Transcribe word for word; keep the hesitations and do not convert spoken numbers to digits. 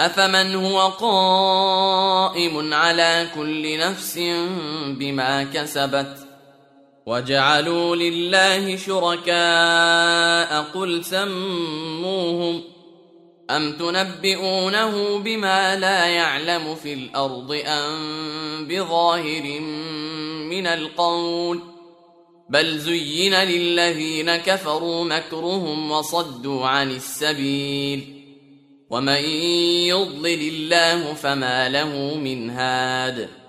أفمن هو قائم على كل نفس بما كسبت وجعلوا لله شركاء قل سموهم أم تنبئونه بما لا يعلم في الأرض أم بظاهر من القول بل زين للذين كفروا مكرهم وصدوا عن السبيل ومن يضلل الله فما له من هاد